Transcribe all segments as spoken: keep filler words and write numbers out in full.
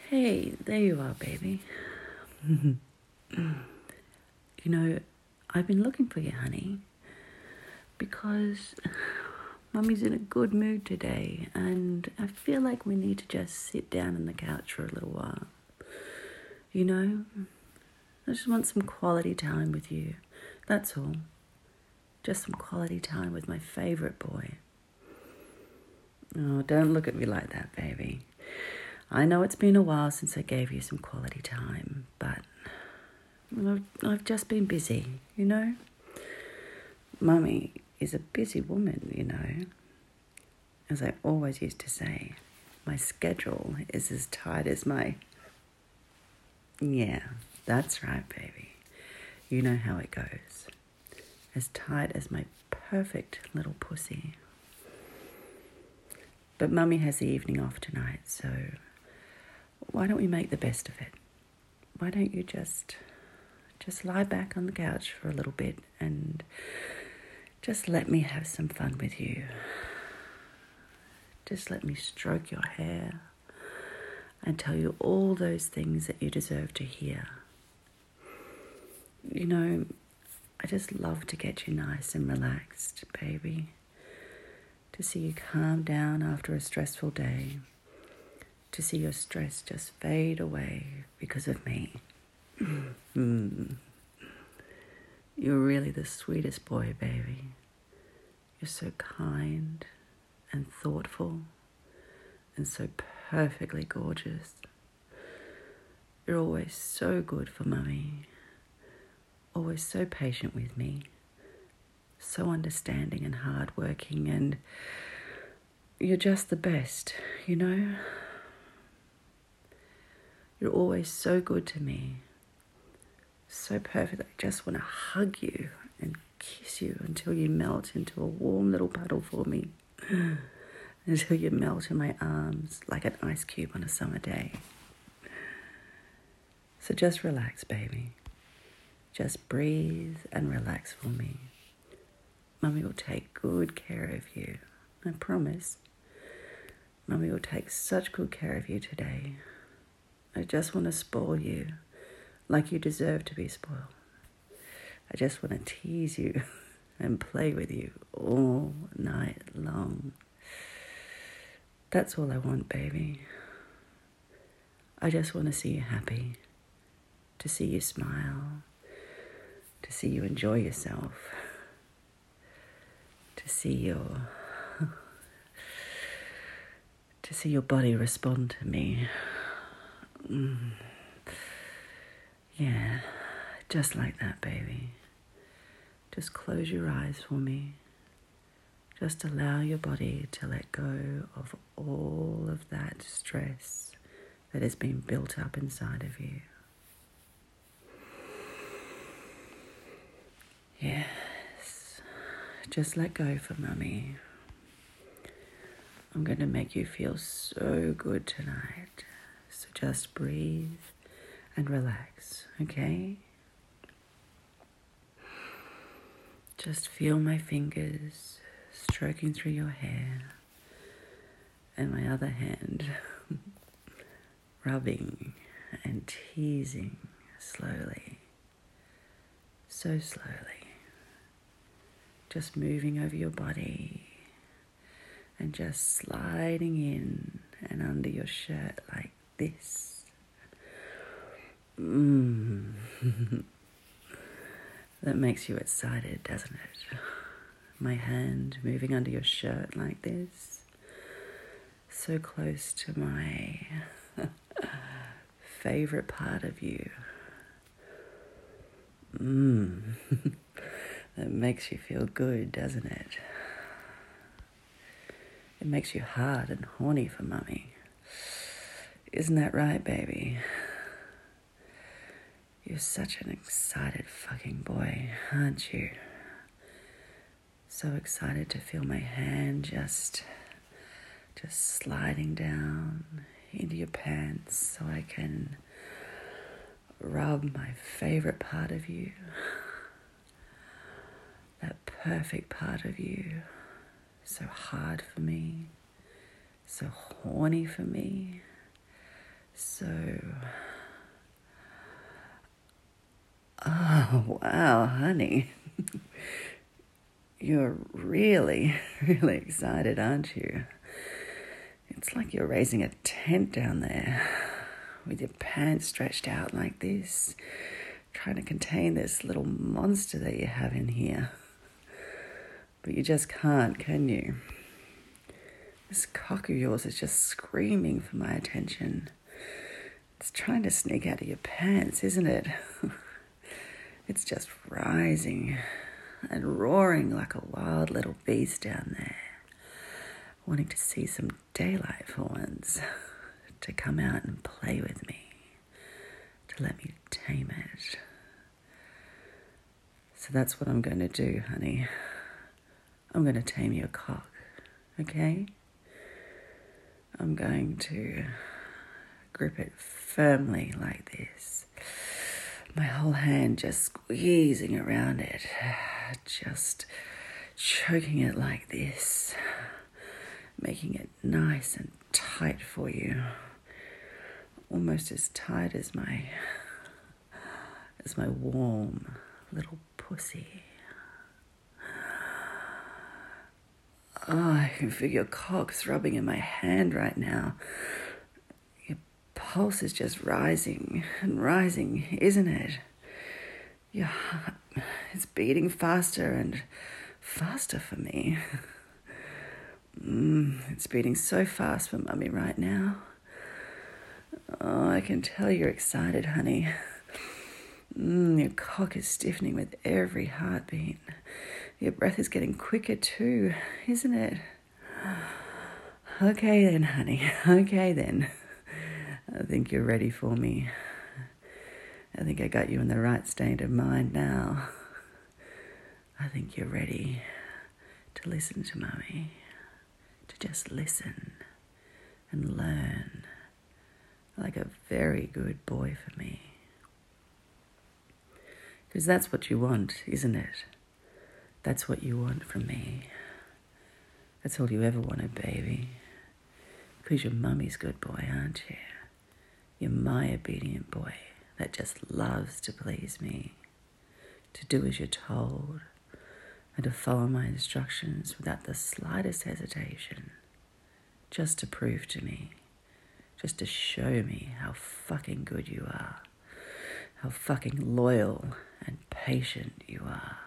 Hey, there you are, baby. You know, I've been looking for you, honey, because Mummy's in a good mood today, and I feel like we need to just sit down on the couch for a little while. You know, I just want some quality time with you. That's all. Just some quality time with my favorite boy. Oh, don't look at me like that, baby. I know it's been a while since I gave you some quality time, but I've, I've just been busy, you know? Mummy is a busy woman, you know? As I always used to say, my schedule is as tight as my... Yeah, that's right, baby. You know how it goes. As tight as my perfect little pussy. But Mummy has the evening off tonight, so why don't we make the best of it? Why don't you just just lie back on the couch for a little bit and just let me have some fun with you. Just let me stroke your hair and tell you all those things that you deserve to hear. You know, I just love to get you nice and relaxed, baby. To see you calm down after a stressful day. To see your stress just fade away because of me. Mm. You're really the sweetest boy, baby. You're so kind and thoughtful and so perfectly gorgeous. You're always so good for Mummy. Always so patient with me. So understanding and hardworking, and you're just the best, you know? You're always so good to me. So perfect. I just want to hug you and kiss you until you melt into a warm little puddle for me. Until you melt in my arms like an ice cube on a summer day. So just relax, baby. Just breathe and relax for me. Mummy will take good care of you. I promise. Mummy will take such good care of you today. I just want to spoil you like you deserve to be spoiled. I just want to tease you and play with you all night long. That's all I want, baby. I just want to see you happy, to see you smile, to see you enjoy yourself, to see your to see your body respond to me. Mm. Yeah, just like that, baby. Just close your eyes for me. Just allow your body to let go of all of that stress that has been built up inside of you. Yes, just let go for Mummy. I'm going to make you feel so good tonight. So just breathe and relax, okay? Just feel my fingers stroking through your hair and my other hand rubbing and teasing slowly, so slowly. Just moving over your body and just sliding in and under your shirt like this. Mmm. That makes you excited, doesn't it? My hand moving under your shirt like this. So close to my favorite part of you. Mmm. That makes you feel good, doesn't it? It makes you hard and horny for Mummy. Isn't that right, baby? You're such an excited fucking boy, aren't you? So excited to feel my hand just, just sliding down into your pants so I can rub my favorite part of you. That perfect part of you. So hard for me. So horny for me. So, oh, wow, honey. You're really, really excited, aren't you? It's like you're raising a tent down there with your pants stretched out like this, trying to contain this little monster that you have in here. But you just can't, can you? This cock of yours is just screaming for my attention. It's trying to sneak out of your pants, isn't it? It's just rising and roaring like a wild little beast down there, wanting to see some daylight for once, to come out and play with me, to let me tame it. So that's what I'm going to do, honey. I'm going to tame your cock, okay? I'm going to grip it firmly like this. My whole hand just squeezing around it, just choking it like this, making it nice and tight for you, almost as tight as my as my warm little pussy. Oh, I can feel your cock throbbing in my hand right now. Pulse is just rising and rising, isn't it? Your heart, it's beating faster and faster for me. Mm, it's beating so fast for Mummy right now. Oh, I can tell you're excited, honey. Mm, your cock is stiffening with every heartbeat. Your breath is getting quicker too, isn't it? Okay then, honey. Okay then. I think you're ready for me. I think I got you in the right state of mind now. I think you're ready to listen to Mummy, to just listen and learn like a very good boy for me. Because that's what you want, isn't it? That's what you want from me. That's all you ever wanted, baby. Because you're Mummy's good boy, aren't you? You're my obedient boy that just loves to please me, to do as you're told, and to follow my instructions without the slightest hesitation, just to prove to me, just to show me how fucking good you are, how fucking loyal and patient you are.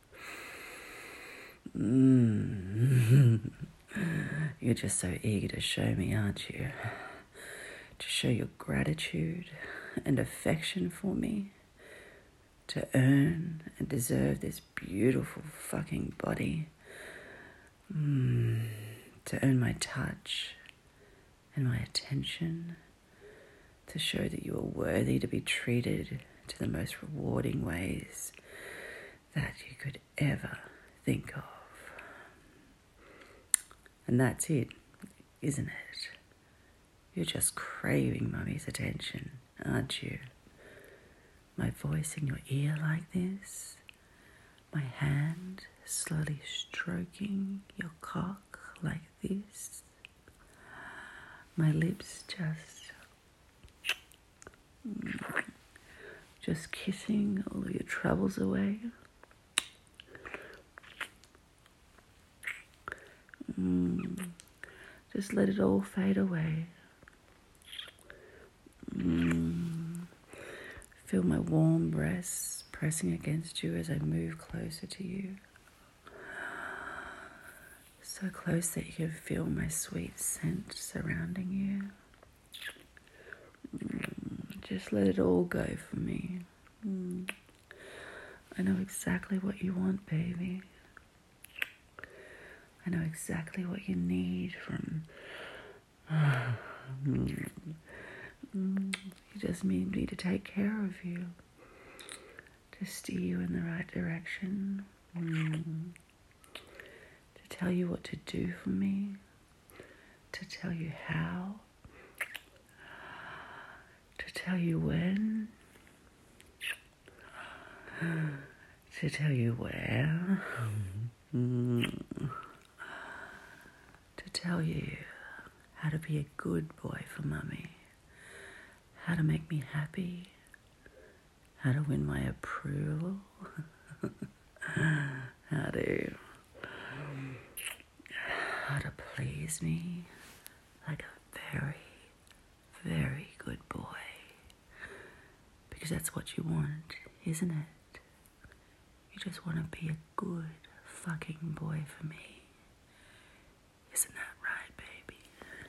Mm. You're just so eager to show me, aren't you? To show your gratitude and affection for me, to earn and deserve this beautiful fucking body, mm, to earn my touch and my attention, to show that you are worthy to be treated to the most rewarding ways that you could ever think of. And that's it, isn't it? You're just craving Mummy's attention, aren't you? My voice in your ear like this, my hand slowly stroking your cock like this, my lips just, just kissing all of your troubles away. Mm, just let it all fade away. Mm. Feel my warm breasts pressing against you as I move closer to you. So close that you can feel my sweet scent surrounding you. Mm. Just let it all go for me. Mm. I know exactly what you want, baby. I know exactly what you need from... mm. Mm, you just need me to take care of you, to steer you in the right direction, mm, to tell you what to do for me, to tell you how, to tell you when, to tell you where, mm, to tell you how to be a good boy for Mummy. how to make me happy, how to win my approval, how to how to please me like a very, very good boy. Because that's what you want, isn't it? You just want to be a good fucking boy for me. Isn't that right, baby?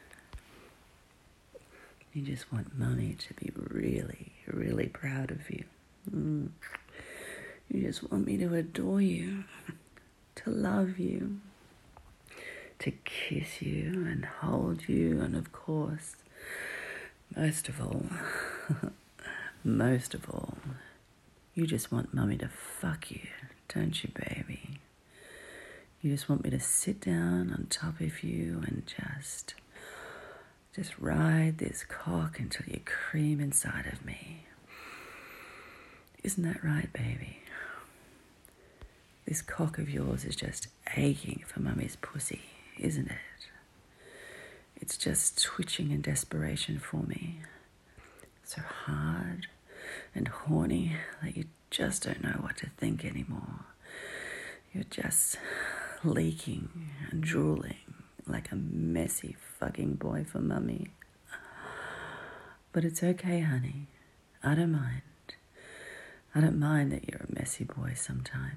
You just want Mummy to be really, really proud of you. Mm. You just want me to adore you, to love you, to kiss you and hold you, and of course, most of all, most of all, you just want Mummy to fuck you, don't you, baby? You just want me to sit down on top of you and just, just ride this cock until you cream inside of me. Isn't that right, baby? This cock of yours is just aching for Mummy's pussy, isn't it? It's just twitching in desperation for me. So hard and horny that you just don't know what to think anymore. You're just leaking and drooling like a messy fucking boy for Mummy. But it's okay, honey. I don't mind. I don't mind that you're a messy boy sometimes.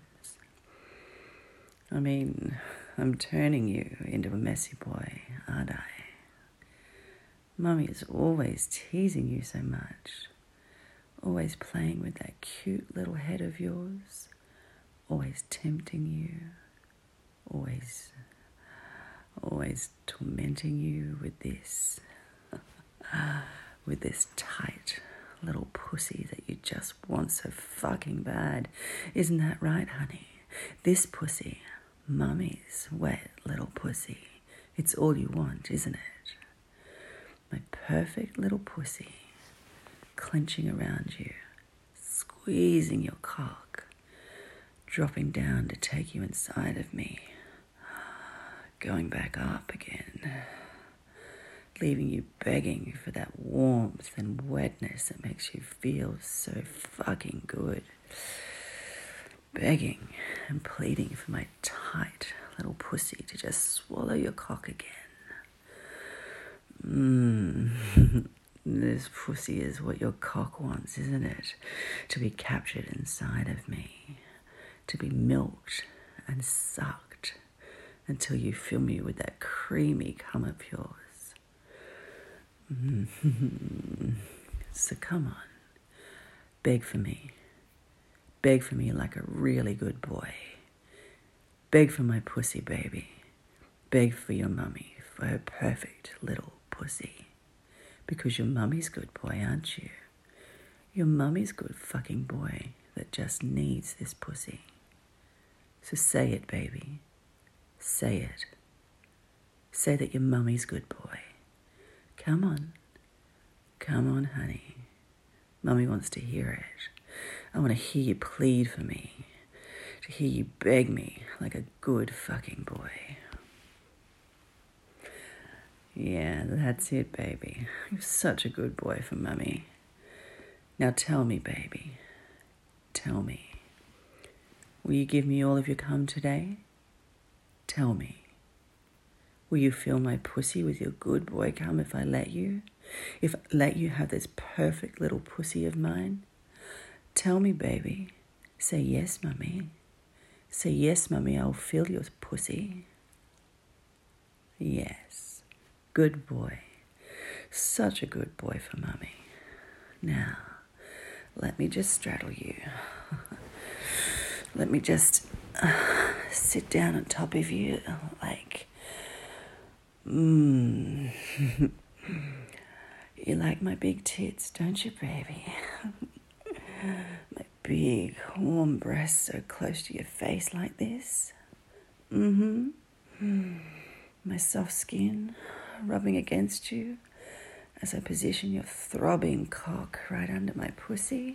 I mean, I'm turning you into a messy boy, aren't I? Mummy is always teasing you so much. Always playing with that cute little head of yours. Always tempting you. Always, always tormenting you with this, with this tight little pussy that you just want so fucking bad. Isn't that right, honey? This pussy, Mummy's wet little pussy. It's all you want, isn't it? My perfect little pussy, clenching around you, squeezing your cock, dropping down to take you inside of me, going back up again, leaving you begging for that warmth and wetness that makes you feel so fucking good. Begging and pleading for my tight little pussy to just swallow your cock again. Mmm, this pussy is what your cock wants, isn't it? To be captured inside of me, to be milked and sucked until you fill me with that creamy cum of yours. Mm-hmm. So come on, beg for me. Beg for me like a really good boy. Beg for my pussy, baby. Beg for your Mummy, for her perfect little pussy. Because your Mummy's good boy, aren't you? Your Mummy's good fucking boy that just needs this pussy. So say it, baby. Say it. Say that your Mummy's good boy. Come on. Come on, honey. Mummy wants to hear it. I want to hear you plead for me, to hear you beg me like a good fucking boy. Yeah, that's it, baby. You're such a good boy for Mummy. Now tell me, baby, tell me, will you give me all of your cum today? Tell me. Will you fill my pussy with your good boy cum if I let you? If I let you have this perfect little pussy of mine? Tell me, baby. Say yes, Mummy. Say yes, Mummy, I'll fill your pussy. Yes. Good boy. Such a good boy for Mummy. Now, let me just straddle you. Let me just uh, sit down on top of you like... Mmm. You like my big tits, don't you, baby? My big, warm breasts so close to your face like this. Mm-hmm. My soft skin rubbing against you as I position your throbbing cock right under my pussy.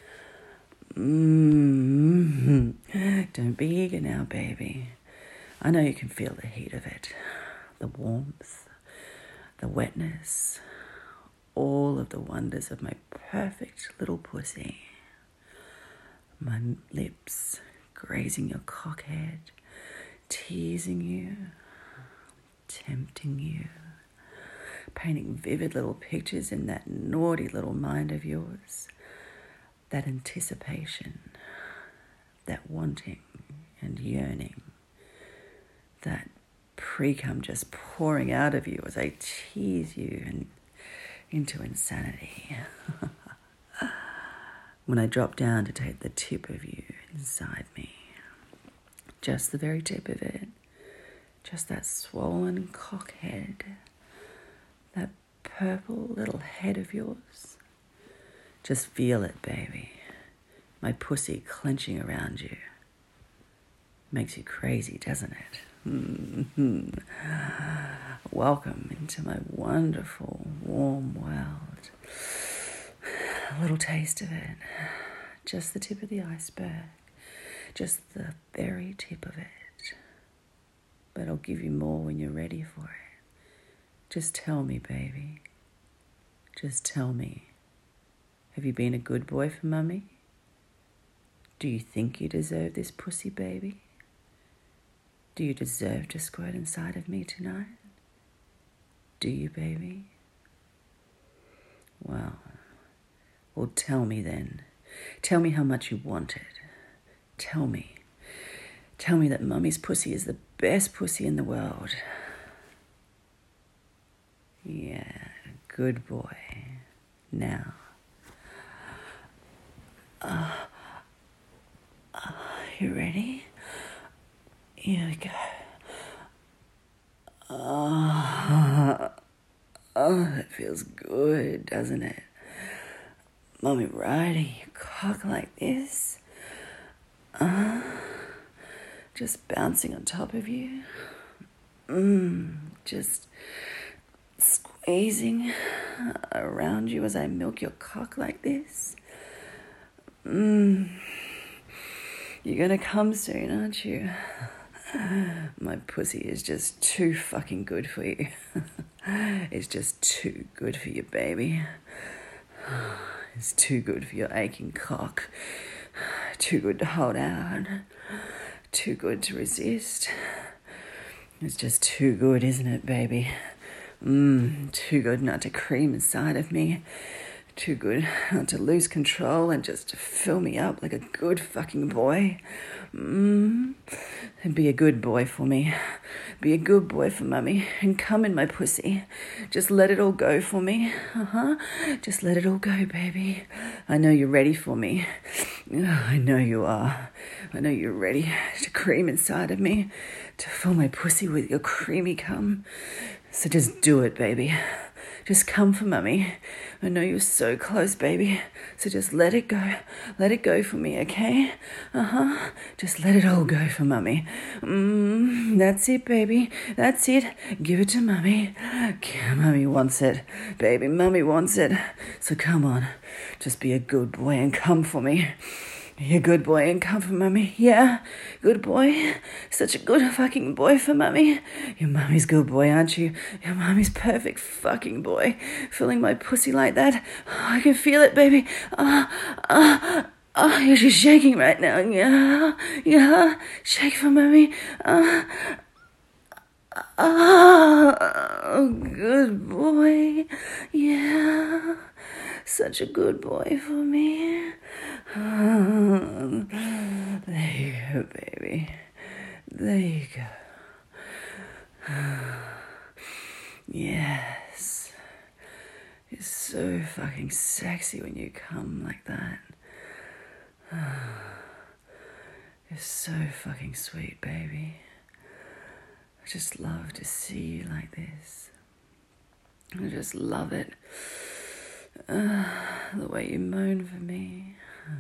Mm-hmm. Don't be eager now, baby. I know you can feel the heat of it, the warmth, the wetness, all of the wonders of my perfect little pussy. My lips grazing your cockhead, teasing you, tempting you, painting vivid little pictures in that naughty little mind of yours. That anticipation, that wanting and yearning, that pre-cum just pouring out of you as I tease you and into insanity. When I drop down to take the tip of you inside me, just the very tip of it, just that swollen cock head, that purple little head of yours. Just feel it, baby. My pussy clenching around you. Makes you crazy, doesn't it? Mm-hmm. Welcome into my wonderful, warm world. A little taste of it. Just the tip of the iceberg. Just the very tip of it. But I'll give you more when you're ready for it. Just tell me, baby. Just tell me. Have you been a good boy for mummy? Do you think you deserve this pussy, baby? Do you deserve to squirt inside of me tonight? Do you, baby? Well, well, tell me then. Tell me how much you want it. Tell me. Tell me that mummy's pussy is the best pussy in the world. Yeah, good boy. Now. Uh, uh, you ready? Here we go. Oh, oh, that feels good, doesn't it? Mummy riding your cock like this. Uh, just bouncing on top of you. Mmm, just squeezing around you as I milk your cock like this. Mmm. You're gonna come soon, aren't you? My pussy is just too fucking good for you. It's just too good for you, baby. It's too good for your aching cock. Too good to hold out. Too good to resist. It's just too good, isn't it, baby? Mmm, too good not to cream inside of me. Too good not to lose control and just to fill me up like a good fucking boy. Mmm. And be a good boy for me. Be a good boy for mummy and come in my pussy. Just let it all go for me. Uh-huh. Just let it all go, baby. I know you're ready for me. I know you are. I know you're ready to cream inside of me, to fill my pussy with your creamy cum. So just do it, baby. Just come for mummy. I know you're so close, baby. So just let it go. Let it go for me, okay? Uh-huh. Just let it all go for mummy. Mm, that's it, baby. That's it. Give it to mummy. Mummy wants it. Baby, mummy wants it. So come on. Just be a good boy and come for me. You're a good boy and come for mummy. Yeah, good boy. Such a good fucking boy for mummy. Your mummy's good boy, aren't you? Your mummy's perfect fucking boy. Filling my pussy like that. Oh, I can feel it, baby. Ah, uh, ah, uh, ah. Uh, you're just shaking right now. Yeah, yeah. Shake for mummy. Ah, uh, ah. Oh, good boy. Yeah. Such a good boy for me. Oh, there you go, baby. There you go. Yes. It's so fucking sexy when you come like that. It's so fucking sweet, baby. I just love to see you like this. I just love it. Uh, the way you moan for me.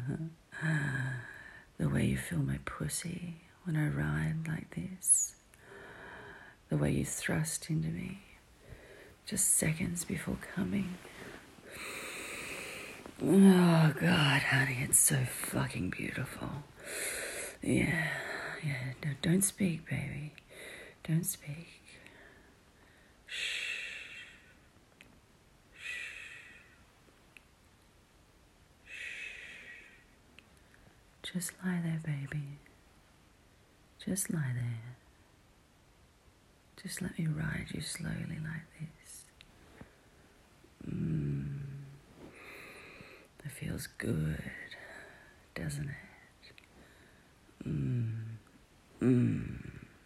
The way you feel my pussy when I ride like this. The way you thrust into me just seconds before coming. Oh God, honey, it's so fucking beautiful. Yeah, yeah, no, don't speak, baby. Don't speak. Shh. Shh. Just lie there, baby. Just lie there. Just let me ride you slowly like this. Mmm. It feels good, doesn't it? Mmm. Mmm.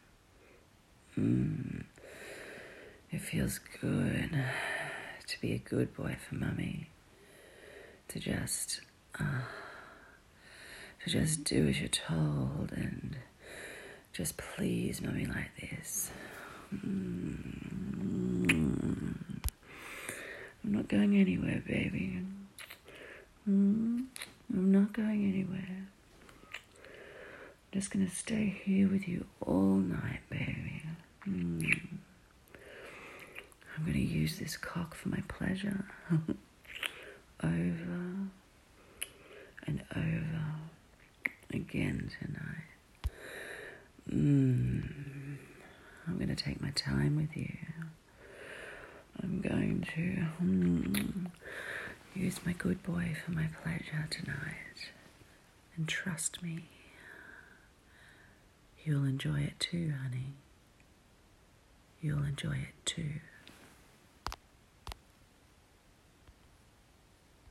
Mmm. It feels good to be a good boy for Mummy. To just, uh, to just do as you're told and just please Mummy like this. Mm. I'm not going anywhere, baby. Mm. I'm not going anywhere. I'm just gonna stay here with you all night, baby. Mm. I'm gonna use this cock for my pleasure. Over and over again tonight. Mm. I'm going to take my time with you. I'm going to mm, use my good boy for my pleasure tonight. And trust me, you'll enjoy it too, honey. You'll enjoy it too.